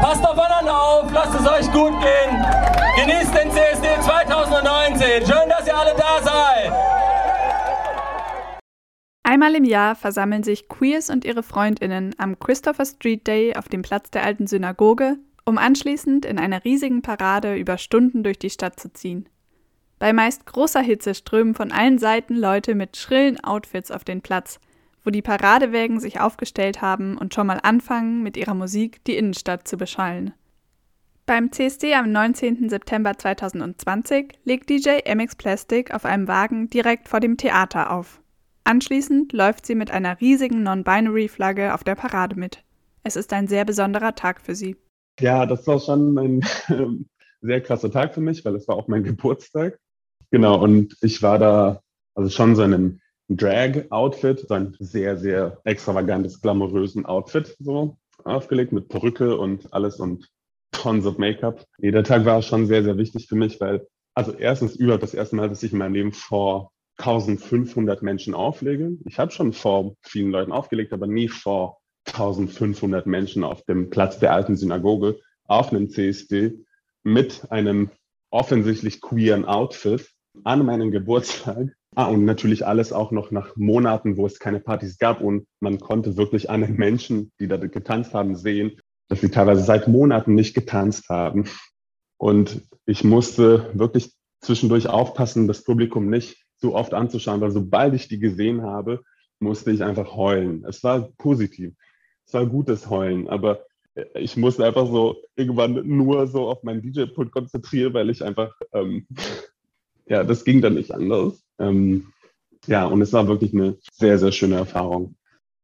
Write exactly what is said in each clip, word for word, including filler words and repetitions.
Passt aufeinander auf, lasst es euch gut gehen. Genießt den C S D zwanzig neunzehn. Schön, dass ihr alle da seid. Einmal im Jahr versammeln sich Queers und ihre FreundInnen am Christopher Street Day auf dem Platz der alten Synagoge, um anschließend in einer riesigen Parade über Stunden durch die Stadt zu ziehen. Bei meist großer Hitze strömen von allen Seiten Leute mit schrillen Outfits auf den Platz, wo die Paradewägen sich aufgestellt haben und schon mal anfangen, mit ihrer Musik die Innenstadt zu beschallen. Beim C S D am neunzehnten September zweitausendzwanzig legt D J M X Plastic auf einem Wagen direkt vor dem Theater auf. Anschließend läuft sie mit einer riesigen Non-Binary-Flagge auf der Parade mit. Es ist ein sehr besonderer Tag für sie. Ja, das war schon ein sehr krasser Tag für mich, weil es war auch mein Geburtstag. Genau, und ich war da also schon so in einem Drag-Outfit, so ein sehr, sehr extravagantes, glamourösen Outfit so aufgelegt mit Perücke und alles und tons of Make-up. Nee, der Tag war schon sehr, sehr wichtig für mich, weil, also erstens überhaupt das erste Mal, dass ich in meinem Leben vor eintausendfünfhundert Menschen auflege. Ich habe schon vor vielen Leuten aufgelegt, aber nie vor eintausendfünfhundert Menschen auf dem Platz der alten Synagoge auf einem C S D mit einem offensichtlich queeren Outfit an meinem Geburtstag. Ah, und natürlich alles auch noch nach Monaten, wo es keine Partys gab und man konnte wirklich an den Menschen, die da getanzt haben, sehen, dass sie teilweise seit Monaten nicht getanzt haben. Und ich musste wirklich zwischendurch aufpassen, das Publikum nicht so oft anzuschauen, weil sobald ich die gesehen habe, musste ich einfach heulen. Es war positiv, es war gutes Heulen, aber ich musste einfach so irgendwann nur so auf meinen D J-Pult konzentrieren, weil ich einfach, ähm, ja, das ging dann nicht anders. Ähm, ja, und es war wirklich eine sehr, sehr schöne Erfahrung.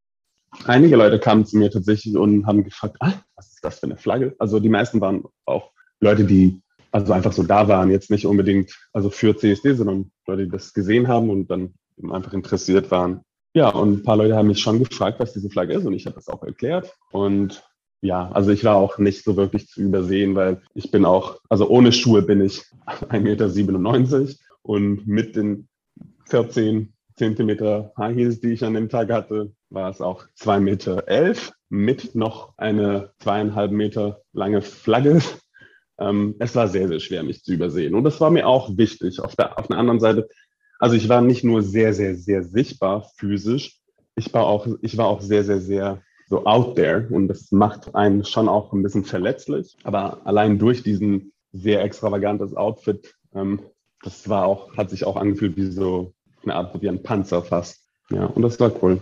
Einige Leute kamen zu mir tatsächlich und haben gefragt, ah, was ist das für eine Flagge? Also die meisten waren auch Leute, die also einfach so da waren, jetzt nicht unbedingt also für C S D, sondern Leute, die das gesehen haben und dann eben einfach interessiert waren. Ja, und ein paar Leute haben mich schon gefragt, was diese Flagge ist und ich habe das auch erklärt. Und ja, also ich war auch nicht so wirklich zu übersehen, weil ich bin auch, also ohne Schuhe bin ich ein Meter siebenundneunzig und mit den vierzehn Zentimeter High Heels, die ich an dem Tag hatte, war es auch zwei Meter elf mit noch eine zweieinhalb Meter lange Flagge. Ähm, es war sehr, sehr schwer, mich zu übersehen. Und das war mir auch wichtig. Auf der, auf einer anderen Seite, also ich war nicht nur sehr, sehr, sehr sichtbar physisch, ich war auch, ich war auch sehr, sehr, sehr so out there. Und das macht einen schon auch ein bisschen verletzlich. Aber allein durch diesen sehr extravagantes Outfit, ähm, das war auch, hat sich auch angefühlt wie so eine Art, wie ein Panzer fast. Ja, und das war cool.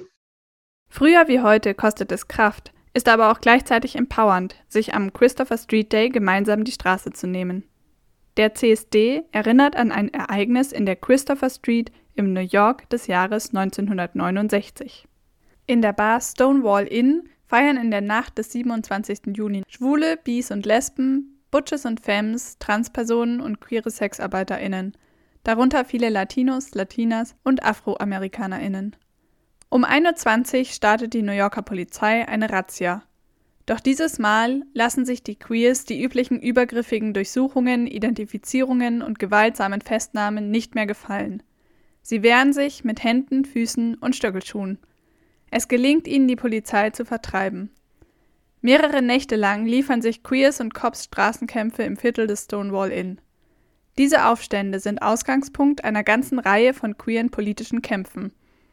Früher wie heute kostet es Kraft, ist aber auch gleichzeitig empowernd, sich am Christopher Street Day gemeinsam die Straße zu nehmen. Der C S D erinnert an ein Ereignis in der Christopher Street im New York des Jahres neunzehnhundertneunundsechzig. In der Bar Stonewall Inn feiern in der Nacht des siebenundzwanzigsten Juni Schwule, Bis und Lesben, Butches und Femmes, Transpersonen und queere SexarbeiterInnen, darunter viele Latinos, Latinas und AfroamerikanerInnen. Um ein Uhr zwanzig startet die New Yorker Polizei eine Razzia. Doch dieses Mal lassen sich die Queers die üblichen übergriffigen Durchsuchungen, Identifizierungen und gewaltsamen Festnahmen nicht mehr gefallen. Sie wehren sich mit Händen, Füßen und Stöckelschuhen. Es gelingt ihnen, die Polizei zu vertreiben. Mehrere Nächte lang liefern sich Queers und Cops Straßenkämpfe im Viertel des Stonewall Inn. Diese Aufstände sind Ausgangspunkt einer ganzen Reihe von queeren politischen Kämpfen.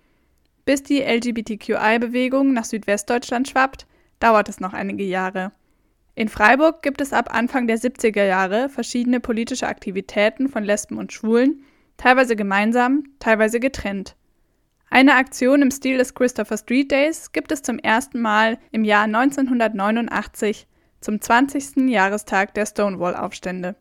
Bis die L G B T Q I-Bewegung nach Südwestdeutschland schwappt, dauert es noch einige Jahre. In Freiburg gibt es ab Anfang der siebziger Jahre verschiedene politische Aktivitäten von Lesben und Schwulen, teilweise gemeinsam, teilweise getrennt. Eine Aktion im Stil des Christopher Street Days gibt es zum ersten Mal im Jahr neunzehnhundertneunundachtzig, zum zwanzigsten Jahrestag der Stonewall-Aufstände.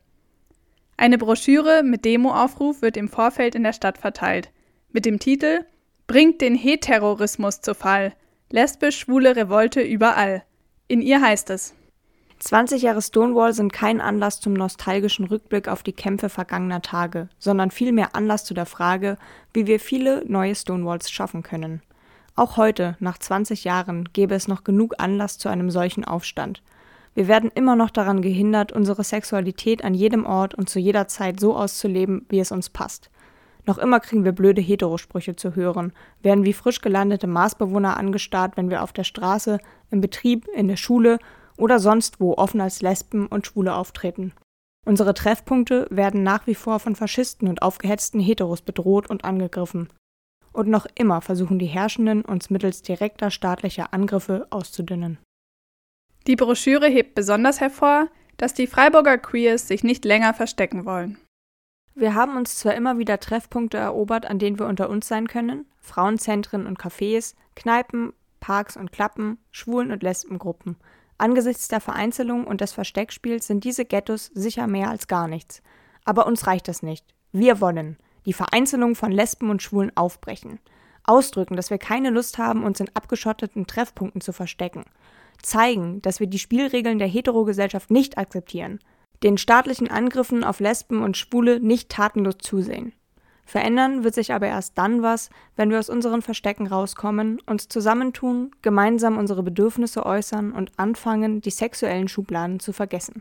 Eine Broschüre mit Demoaufruf wird im Vorfeld in der Stadt verteilt, mit dem Titel »Bringt den Heterorismus zu Fall. Lesbisch-schwule Revolte überall«. In ihr heißt es: zwanzig Jahre Stonewall sind kein Anlass zum nostalgischen Rückblick auf die Kämpfe vergangener Tage, sondern vielmehr Anlass zu der Frage, wie wir viele neue Stonewalls schaffen können. Auch heute, nach zwanzig Jahren, gäbe es noch genug Anlass zu einem solchen Aufstand. Wir werden immer noch daran gehindert, unsere Sexualität an jedem Ort und zu jeder Zeit so auszuleben, wie es uns passt. Noch immer kriegen wir blöde Heterosprüche zu hören, werden wie frisch gelandete Marsbewohner angestarrt, wenn wir auf der Straße, im Betrieb, in der Schule oder sonst wo offen als Lesben und Schwule auftreten. Unsere Treffpunkte werden nach wie vor von Faschisten und aufgehetzten Heteros bedroht und angegriffen. Und noch immer versuchen die Herrschenden, uns mittels direkter staatlicher Angriffe auszudünnen. Die Broschüre hebt besonders hervor, dass die Freiburger Queers sich nicht länger verstecken wollen. Wir haben uns zwar immer wieder Treffpunkte erobert, an denen wir unter uns sein können, Frauenzentren und Cafés, Kneipen, Parks und Klappen, Schwulen- und Lesbengruppen. Angesichts der Vereinzelung und des Versteckspiels sind diese Ghettos sicher mehr als gar nichts. Aber uns reicht das nicht. Wir wollen die Vereinzelung von Lesben und Schwulen aufbrechen. Ausdrücken, dass wir keine Lust haben, uns in abgeschotteten Treffpunkten zu verstecken. Zeigen, dass wir die Spielregeln der Heterogesellschaft nicht akzeptieren. Den staatlichen Angriffen auf Lesben und Schwule nicht tatenlos zusehen. Verändern wird sich aber erst dann was, wenn wir aus unseren Verstecken rauskommen, uns zusammentun, gemeinsam unsere Bedürfnisse äußern und anfangen, die sexuellen Schubladen zu vergessen.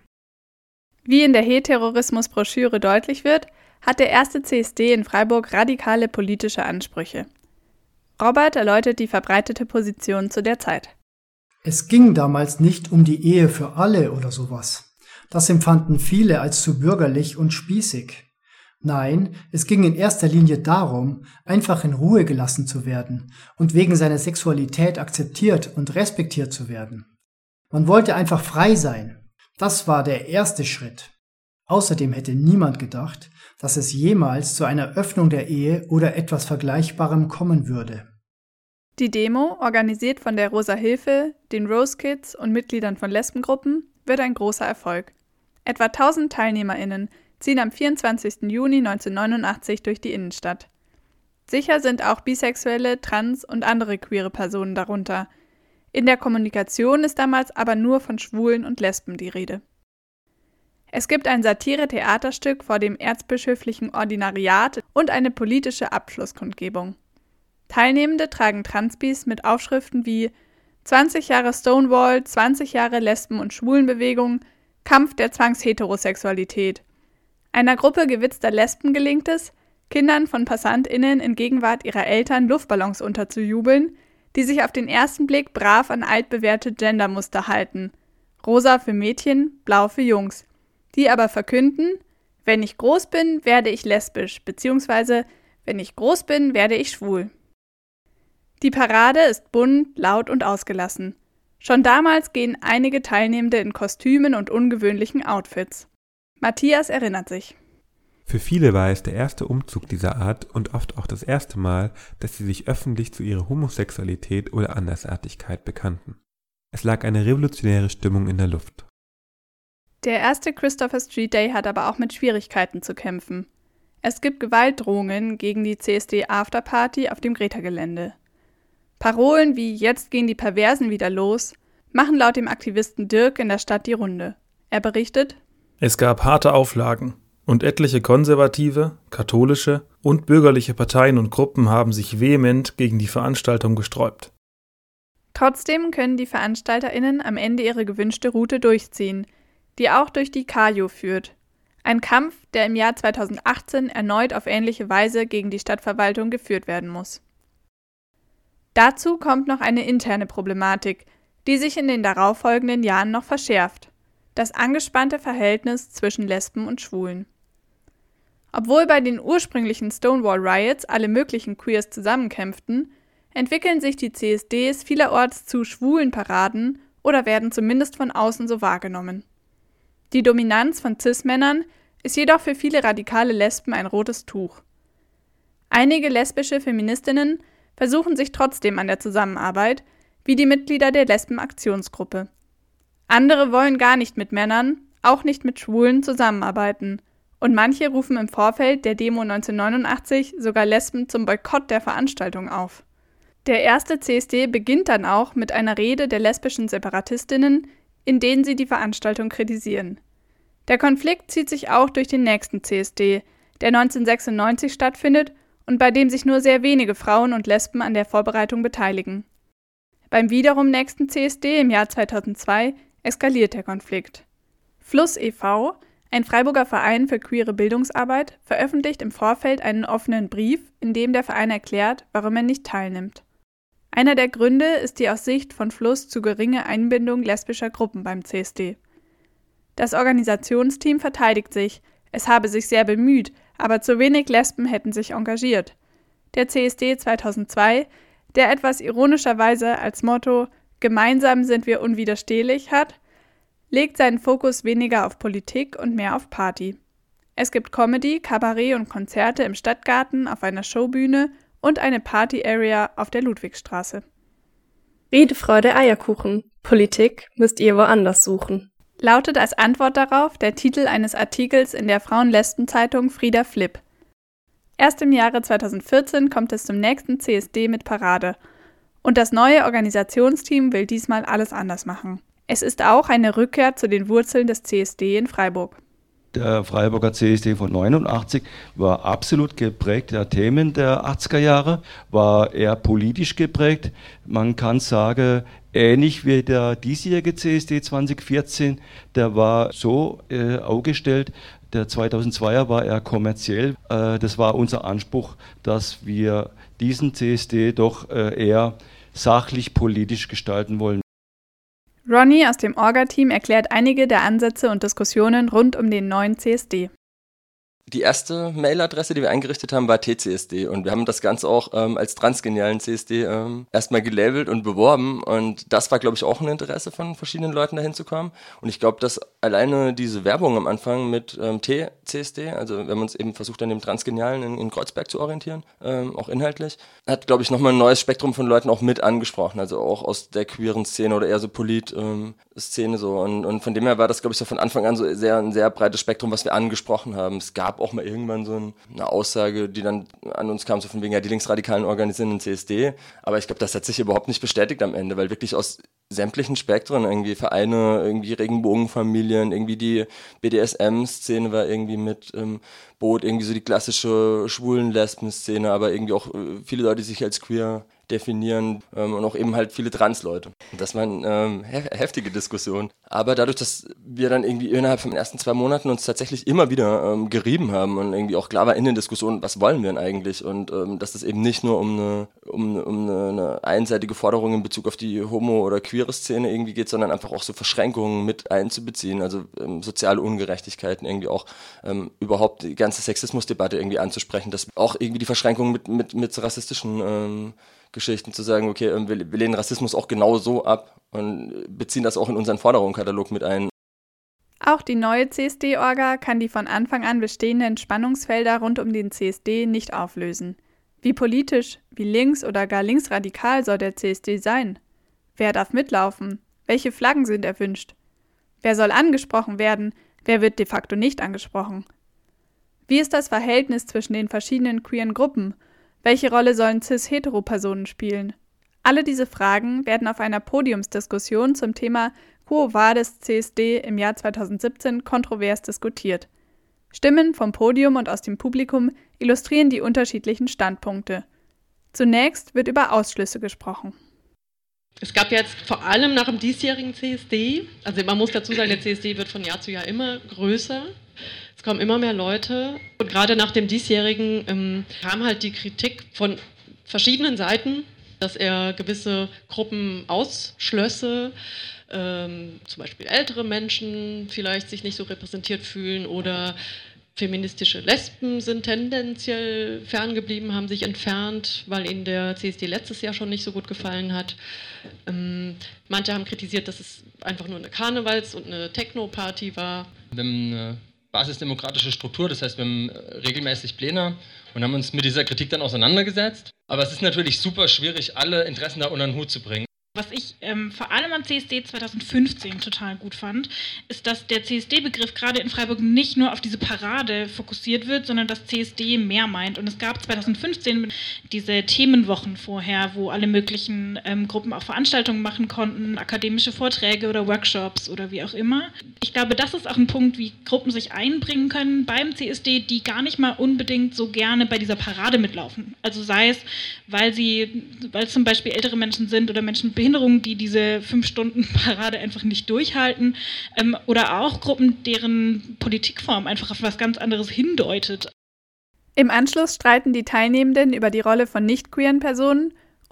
Wie in der Heterorismus-Broschüre deutlich wird, hat der erste C S D in Freiburg radikale politische Ansprüche. Robert erläutert die verbreitete Position zu der Zeit. Es ging damals nicht um die Ehe für alle oder sowas. Das empfanden viele als zu bürgerlich und spießig. Nein, es ging in erster Linie darum, einfach in Ruhe gelassen zu werden und wegen seiner Sexualität akzeptiert und respektiert zu werden. Man wollte einfach frei sein. Das war der erste Schritt. Außerdem hätte niemand gedacht, dass es jemals zu einer Öffnung der Ehe oder etwas Vergleichbarem kommen würde. Die Demo, organisiert von der Rosa Hilfe, den Rose Kids und Mitgliedern von Lesbengruppen, wird ein großer Erfolg. Etwa tausend TeilnehmerInnen ziehen am vierundzwanzigsten Juni neunzehnhundertneunundachtzig durch die Innenstadt. Sicher sind auch bisexuelle, trans- und andere queere Personen darunter. In der Kommunikation ist damals aber nur von Schwulen und Lesben die Rede. Es gibt ein Satire-Theaterstück vor dem erzbischöflichen Ordinariat und eine politische Abschlusskundgebung. Teilnehmende tragen Transbis mit Aufschriften wie zwanzig Jahre Stonewall, zwanzig Jahre Lesben- und Schwulenbewegung, Kampf der Zwangsheterosexualität. Einer Gruppe gewitzter Lesben gelingt es, Kindern von PassantInnen in Gegenwart ihrer Eltern Luftballons unterzujubeln, die sich auf den ersten Blick brav an altbewährte Gendermuster halten. Rosa für Mädchen, blau für Jungs. Die aber verkünden, wenn ich groß bin, werde ich lesbisch, beziehungsweise wenn ich groß bin, werde ich schwul. Die Parade ist bunt, laut und ausgelassen. Schon damals gehen einige Teilnehmende in Kostümen und ungewöhnlichen Outfits. Matthias erinnert sich. Für viele war es der erste Umzug dieser Art und oft auch das erste Mal, dass sie sich öffentlich zu ihrer Homosexualität oder Andersartigkeit bekannten. Es lag eine revolutionäre Stimmung in der Luft. Der erste Christopher Street Day hat aber auch mit Schwierigkeiten zu kämpfen. Es gibt Gewaltdrohungen gegen die C S D-Afterparty auf dem Greta-Gelände. Parolen wie »Jetzt gehen die Perversen wieder los« machen laut dem Aktivisten Dirk in der Stadt die Runde. Er berichtet: Es gab harte Auflagen und etliche konservative, katholische und bürgerliche Parteien und Gruppen haben sich vehement gegen die Veranstaltung gesträubt. Trotzdem können die VeranstalterInnen am Ende ihre gewünschte Route durchziehen, die auch durch die Kajo führt. Ein Kampf, der im Jahr zweitausendachtzehn erneut auf ähnliche Weise gegen die Stadtverwaltung geführt werden muss. Dazu kommt noch eine interne Problematik, die sich in den darauffolgenden Jahren noch verschärft: das angespannte Verhältnis zwischen Lesben und Schwulen. Obwohl bei den ursprünglichen Stonewall Riots alle möglichen Queers zusammenkämpften, entwickeln sich die C S Ds vielerorts zu schwulen Paraden oder werden zumindest von außen so wahrgenommen. Die Dominanz von Cis-Männern ist jedoch für viele radikale Lesben ein rotes Tuch. Einige lesbische Feministinnen versuchen sich trotzdem an der Zusammenarbeit, wie die Mitglieder der Lesben-Aktionsgruppe. Andere wollen gar nicht mit Männern, auch nicht mit Schwulen zusammenarbeiten. Und manche rufen im Vorfeld der Demo neunzehnhundertneunundachtzig sogar Lesben zum Boykott der Veranstaltung auf. Der erste C S D beginnt dann auch mit einer Rede der lesbischen Separatistinnen, in denen sie die Veranstaltung kritisieren. Der Konflikt zieht sich auch durch den nächsten C S D, der neunzehnhundertsechsundneunzig stattfindet und bei dem sich nur sehr wenige Frauen und Lesben an der Vorbereitung beteiligen. Beim wiederum nächsten C S D im Jahr zweitausendzwei eskaliert der Konflikt. Fluss e V, ein Freiburger Verein für queere Bildungsarbeit, veröffentlicht im Vorfeld einen offenen Brief, in dem der Verein erklärt, warum er nicht teilnimmt. Einer der Gründe ist die aus Sicht von Fluss zu geringe Einbindung lesbischer Gruppen beim C S D. Das Organisationsteam verteidigt sich, es habe sich sehr bemüht, aber zu wenig Lesben hätten sich engagiert. Der C S D zweitausendzwei, der etwas ironischerweise als Motto »Gemeinsam sind wir unwiderstehlich« hat, legt seinen Fokus weniger auf Politik und mehr auf Party. Es gibt Comedy, Kabarett und Konzerte im Stadtgarten auf einer Showbühne und eine Party-Area auf der Ludwigstraße. Redefreude Eierkuchen. Politik müsst ihr woanders suchen. Lautet als Antwort darauf der Titel eines Artikels in der Frauen-Lesben-Zeitung Frieda Flipp. Erst im Jahre zweitausendvierzehn kommt es zum nächsten C S D mit Parade. Und das neue Organisationsteam will diesmal alles anders machen. Es ist auch eine Rückkehr zu den Wurzeln des C S D in Freiburg. Der Freiburger C S D von neunundachtzig war absolut geprägt der Themen der achtziger Jahre, war eher politisch geprägt. Man kann sagen, ähnlich wie der diesjährige C S D zweitausendvierzehn, der war so äh, aufgestellt. Der zweitausendzweier war eher kommerziell. Äh, das war unser Anspruch, dass wir diesen C S D doch äh, eher sachlich politisch gestalten wollen. Ronny aus dem Orga-Team erklärt einige der Ansätze und Diskussionen rund um den neuen C S D. Die erste Mailadresse, die wir eingerichtet haben, war T C S D und wir haben das Ganze auch ähm, als transgenialen C S D ähm, erstmal gelabelt und beworben und das war, glaube ich, auch ein Interesse von verschiedenen Leuten, dahin zu kommen und ich glaube, dass alleine diese Werbung am Anfang mit ähm, T C S D, also wir haben uns eben versucht, an dem Transgenialen in, in Kreuzberg zu orientieren, ähm, auch inhaltlich, hat, glaube ich, nochmal ein neues Spektrum von Leuten auch mit angesprochen, also auch aus der queeren Szene oder eher so Polit-Szene ähm, so und, und von dem her war das, glaube ich, so von Anfang an so sehr ein sehr breites Spektrum, was wir angesprochen haben. Es gab auch mal irgendwann so ein, eine Aussage, die dann an uns kam, so von wegen, ja, die Linksradikalen organisieren den C S D, aber ich glaube, das hat sich überhaupt nicht bestätigt am Ende, weil wirklich aus sämtlichen Spektren, irgendwie Vereine, irgendwie Regenbogenfamilien, irgendwie die B D S M-Szene war irgendwie mit ähm, Boot, irgendwie so die klassische Schwulen-Lesben-Szene, aber irgendwie auch äh, viele Leute, die sich als queer definieren ähm, und auch eben halt viele Trans-Leute. Das waren ähm, he- heftige Diskussionen. Aber dadurch, dass wir dann irgendwie innerhalb von den ersten zwei Monaten uns tatsächlich immer wieder ähm, gerieben haben und irgendwie auch klar war in den Diskussionen, was wollen wir denn eigentlich und ähm, dass es eben nicht nur um eine, um, um eine, eine einseitige Forderung in Bezug auf die homo- oder queere Szene irgendwie geht, sondern einfach auch so Verschränkungen mit einzubeziehen, also ähm, soziale Ungerechtigkeiten irgendwie auch ähm, überhaupt die ganze Sexismusdebatte irgendwie anzusprechen, dass auch irgendwie die Verschränkungen mit, mit, mit rassistischen ähm, Geschichten zu sagen, okay, wir, wir lehnen Rassismus auch genau so ab und beziehen das auch in unseren Forderungskatalog mit ein. Auch die neue C S D-Orga kann die von Anfang an bestehenden Spannungsfelder rund um den C S D nicht auflösen. Wie politisch, wie links oder gar linksradikal soll der C S D sein? Wer darf mitlaufen? Welche Flaggen sind erwünscht? Wer soll angesprochen werden? Wer wird de facto nicht angesprochen? Wie ist das Verhältnis zwischen den verschiedenen queeren Gruppen? Welche Rolle sollen cis-hetero-Personen spielen? Alle diese Fragen werden auf einer Podiumsdiskussion zum Thema Quo Vadis C S D im Jahr zweitausendsiebzehn kontrovers diskutiert. Stimmen vom Podium und aus dem Publikum illustrieren die unterschiedlichen Standpunkte. Zunächst wird über Ausschlüsse gesprochen. Es gab jetzt vor allem nach dem diesjährigen C S D, also man muss dazu sagen, der C S D wird von Jahr zu Jahr immer größer. Es kommen immer mehr Leute und gerade nach dem diesjährigen ähm, kam halt die Kritik von verschiedenen Seiten, dass er gewisse Gruppen ausschlösse, ähm, zum Beispiel ältere Menschen vielleicht sich nicht so repräsentiert fühlen oder feministische Lesben sind tendenziell ferngeblieben, haben sich entfernt, weil ihnen der C S D letztes Jahr schon nicht so gut gefallen hat. Ähm, manche haben kritisiert, dass es einfach nur eine Karnevals- und eine Techno-Party war. Wir haben eine basisdemokratische Struktur, das heißt, wir haben regelmäßig Pläne und haben uns mit dieser Kritik dann auseinandergesetzt. Aber es ist natürlich super schwierig, alle Interessen da unter den Hut zu bringen. Was ich ähm, vor allem am C S D zweitausendfünfzehn total gut fand, ist, dass der C S D-Begriff gerade in Freiburg nicht nur auf diese Parade fokussiert wird, sondern dass C S D mehr meint. Und es gab zweitausendfünfzehn diese Themenwochen vorher, wo alle möglichen ähm, Gruppen auch Veranstaltungen machen konnten, akademische Vorträge oder Workshops oder wie auch immer. Ich glaube, das ist auch ein Punkt, wie Gruppen sich einbringen können beim C S D, die gar nicht mal unbedingt so gerne bei dieser Parade mitlaufen. Also sei es, weil sie, weil es zum Beispiel ältere Menschen sind oder Menschen mit Behinderungen, die diese fünf Stunden Parade einfach nicht durchhalten, ähm, oder auch Gruppen, deren Politikform einfach auf was ganz anderes hindeutet. Im Anschluss streiten die Teilnehmenden über die Rolle von nicht-queeren Personen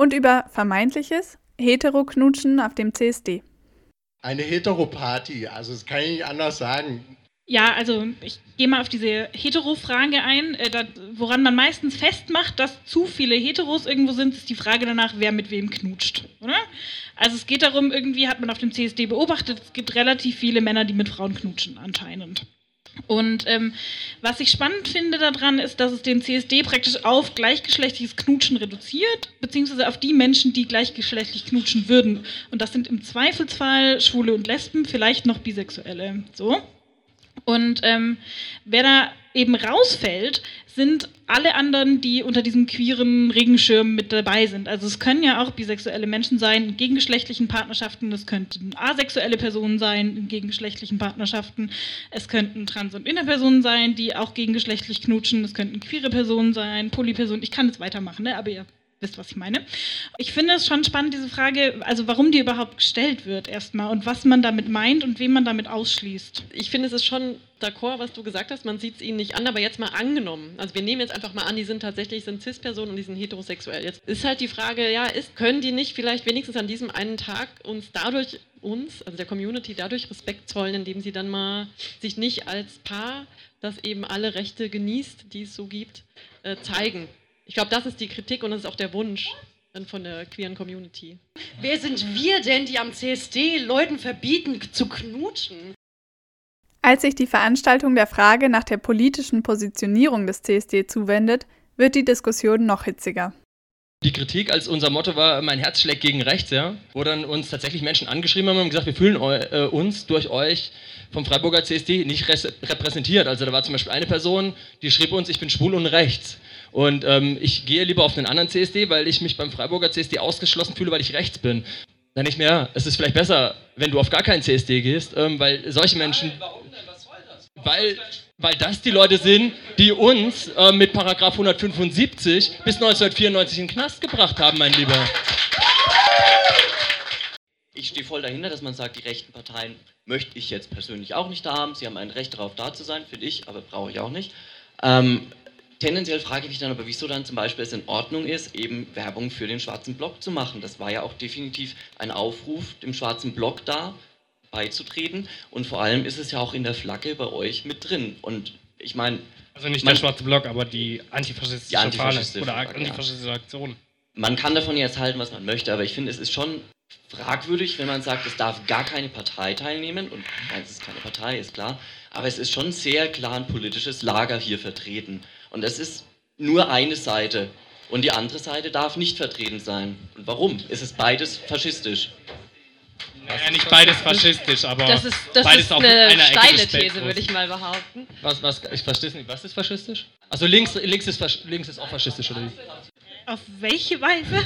und über vermeintliches Hetero-Knutschen auf dem C S D. Eine Hetero-Party, also das kann ich nicht anders sagen. Ja, also ich gehe mal auf diese Hetero-Frage ein. Äh, dat, woran man meistens festmacht, dass zu viele Heteros irgendwo sind, ist die Frage danach, wer mit wem knutscht, oder? Also es geht darum, irgendwie hat man auf dem C S D beobachtet, es gibt relativ viele Männer, die mit Frauen knutschen anscheinend. Und ähm, was ich spannend finde daran, ist, dass es den C S D praktisch auf gleichgeschlechtliches Knutschen reduziert, beziehungsweise auf die Menschen, die gleichgeschlechtlich knutschen würden. Und das sind im Zweifelsfall Schwule und Lesben, vielleicht noch Bisexuelle. So. Und ähm, wer da eben rausfällt, sind alle anderen, die unter diesem queeren Regenschirm mit dabei sind. Also es können ja auch bisexuelle Menschen sein in gegengeschlechtlichen Partnerschaften, es könnten asexuelle Personen sein in gegengeschlechtlichen Partnerschaften, es könnten Trans- und Interpersonen sein, die auch gegengeschlechtlich knutschen, es könnten queere Personen sein, Polypersonen, ich kann jetzt weitermachen, ne? Aber ihr wisst, was ich meine. Ich finde es schon spannend, diese Frage, also warum die überhaupt gestellt wird erstmal und was man damit meint und wen man damit ausschließt. Ich finde, es ist schon d'accord, was du gesagt hast, man sieht es ihnen nicht an, aber jetzt mal angenommen. Also wir nehmen jetzt einfach mal an, die sind tatsächlich sind Cis-Personen und die sind heterosexuell. Jetzt ist halt die Frage, ja, ist, können die nicht vielleicht wenigstens an diesem einen Tag uns dadurch, uns, also der Community, dadurch Respekt zollen, indem sie dann mal sich nicht als Paar, das eben alle Rechte genießt, die es so gibt, äh, zeigen. Ich glaube, das ist die Kritik und das ist auch der Wunsch dann von der queeren Community. Wer sind wir denn, die am C S D Leuten verbieten zu knutschen? Als sich die Veranstaltung der Frage nach der politischen Positionierung des C S D zuwendet, wird die Diskussion noch hitziger. Die Kritik, als unser Motto war, mein Herz schlägt gegen rechts, ja, wo dann uns tatsächlich Menschen angeschrieben haben und gesagt, wir fühlen äh, uns durch euch vom Freiburger C S D nicht repräsentiert. Also da war zum Beispiel eine Person, die schrieb uns, ich bin schwul und rechts. Und ähm, ich gehe lieber auf einen anderen C S D, weil ich mich beim Freiburger C S D ausgeschlossen fühle, weil ich rechts bin. Dann nicht mehr, es ist vielleicht besser, wenn du auf gar keinen C S D gehst, ähm, weil solche Menschen... Warum denn? Was soll das? Weil, weil das die Leute sind, die uns äh, mit Paragraph hundertfünfundsiebzig bis neunzehnhundertvierundneunzig in den Knast gebracht haben, mein Lieber. Ich stehe voll dahinter, dass man sagt, die rechten Parteien möchte ich jetzt persönlich auch nicht da haben. Sie haben ein Recht darauf, da zu sein, finde ich, aber brauche ich auch nicht. Ähm, tendenziell frage ich mich dann aber, wieso dann zum Beispiel es in Ordnung ist, eben Werbung für den Schwarzen Block zu machen. Das war ja auch definitiv ein Aufruf, dem Schwarzen Block da beizutreten. Und vor allem ist es ja auch in der Flagge bei euch mit drin. Und ich meine... Also nicht der Schwarze Block, aber die antifaschistische, die antifaschistische Fahne oder Flagge, antifaschistische ja. Aktion. Man kann davon jetzt halten, was man möchte, aber ich finde, es ist schon fragwürdig, wenn man sagt, es darf gar keine Partei teilnehmen. Und nein, es ist keine Partei, ist klar. Aber es ist schon sehr klar ein politisches Lager hier vertreten. Und es ist nur eine Seite. Und die andere Seite darf nicht vertreten sein. Und warum? Es ist beides faschistisch. Naja, nicht beides faschistisch, aber das ist, das beides ist auf eine einer steile Ecke These, würde ich mal behaupten. Was, was, ich verstehe es nicht. Was ist faschistisch? Also links, links, ist, links ist auch faschistisch, oder wie? Auf welche Weise?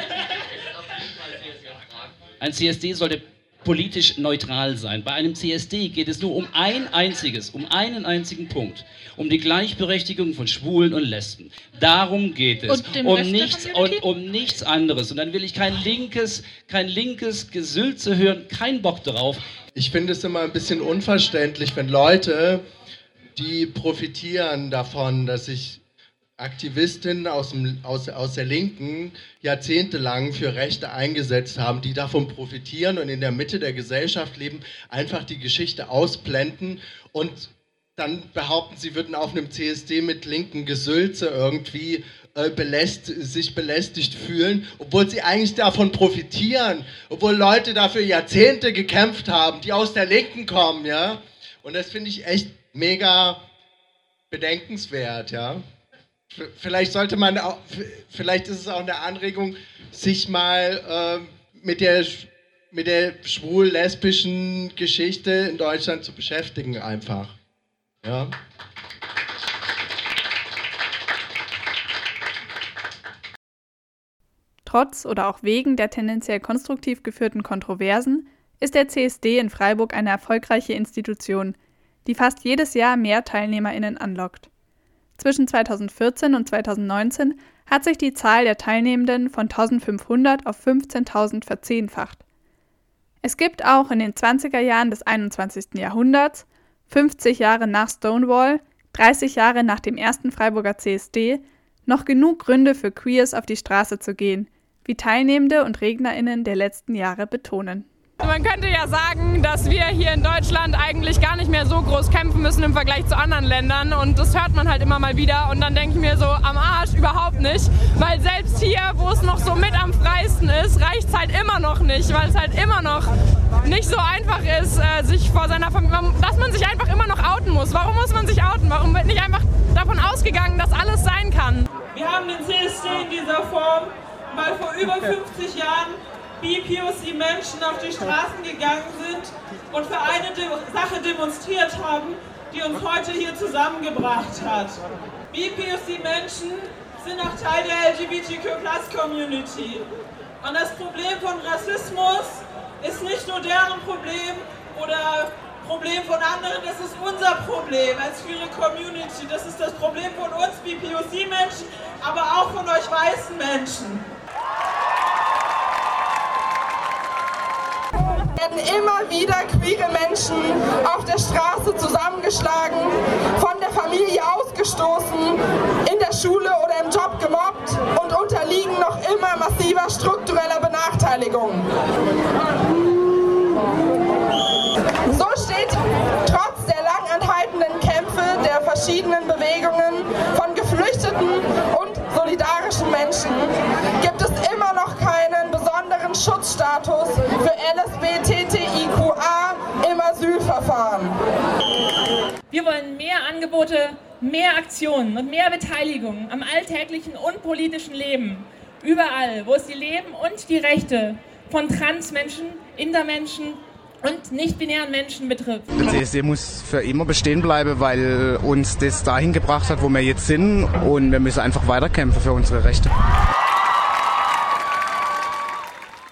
Ein C S D sollte politisch neutral sein. Bei einem C S D geht es nur um ein einziges, um einen einzigen Punkt. Um die Gleichberechtigung von Schwulen und Lesben. Darum geht es. Um nichts, und um nichts anderes. Und dann will ich kein linkes, kein linkes Gesülze hören, kein Bock darauf. Ich finde es immer ein bisschen unverständlich, wenn Leute, die profitieren davon, dass sich Aktivistinnen aus, dem, aus, aus der Linken jahrzehntelang für Rechte eingesetzt haben, die davon profitieren und in der Mitte der Gesellschaft leben, einfach die Geschichte ausblenden und dann behaupten, sie würden auf einem C S D mit linken Gesülze irgendwie äh, beläst, sich belästigt fühlen, obwohl sie eigentlich davon profitieren, obwohl Leute dafür Jahrzehnte gekämpft haben, die aus der Linken kommen, ja. Und das finde ich echt mega bedenkenswert, ja. Vielleicht sollte man, auch, vielleicht ist es auch eine Anregung, sich mal äh, mit der, mit der schwul-lesbischen Geschichte in Deutschland zu beschäftigen einfach. Ja. Trotz oder auch wegen der tendenziell konstruktiv geführten Kontroversen ist der C S D in Freiburg eine erfolgreiche Institution, die fast jedes Jahr mehr TeilnehmerInnen anlockt. Zwischen zweitausendvierzehn und zweitausendneunzehn hat sich die Zahl der Teilnehmenden von eintausendfünfhundert auf fünfzehntausend verzehnfacht. Es gibt auch in den zwanziger Jahren des einundzwanzigsten Jahrhunderts, fünfzig Jahre nach Stonewall, dreißig Jahre nach dem ersten Freiburger C S D, noch genug Gründe für Queers auf die Straße zu gehen, wie Teilnehmende und RednerInnen der letzten Jahre betonen. Man könnte ja sagen, dass wir hier in Deutschland eigentlich gar nicht mehr so groß kämpfen müssen im Vergleich zu anderen Ländern und das hört man halt immer mal wieder und dann denke ich mir so, am Arsch überhaupt nicht, weil selbst hier, wo es noch so mit am freisten ist, reicht es halt immer noch nicht, weil es halt immer noch nicht so einfach ist, sich vor seiner Familie, dass man sich einfach immer noch outen muss. Warum muss man sich outen? Warum wird nicht einfach davon ausgegangen, dass alles sein kann? Wir haben den C S D in dieser Form mal vor über fünfzig Jahren B P O C-Menschen auf die Straßen gegangen sind und für eine De- Sache demonstriert haben, die uns heute hier zusammengebracht hat. B P O C-Menschen sind auch Teil der L G B T Q Plus Community. Und das Problem von Rassismus ist nicht nur deren Problem oder Problem von anderen, das ist unser Problem als queere Community. Das ist das Problem von uns B P O C-Menschen, aber auch von euch weißen Menschen. Werden immer wieder queere Menschen auf der Straße zusammengeschlagen, von der Familie ausgestoßen, in der Schule oder im Job gemobbt und unterliegen noch immer massiver struktureller Benachteiligung. So steht trotz der lang anhaltenden Kämpfe der verschiedenen Bewegungen von Geflüchteten und solidarischen Menschen gibt es immer noch keinen besonderen Schutzstatus für L S B T T I Q A im Asylverfahren. Wir wollen mehr Angebote, mehr Aktionen und mehr Beteiligung am alltäglichen und politischen Leben. Überall, wo es die Leben und die Rechte von Transmenschen, Intermenschen und nicht-binären Menschen betrifft. Der C S D muss für immer bestehen bleiben, weil uns das dahin gebracht hat, wo wir jetzt sind. Und wir müssen einfach weiterkämpfen für unsere Rechte.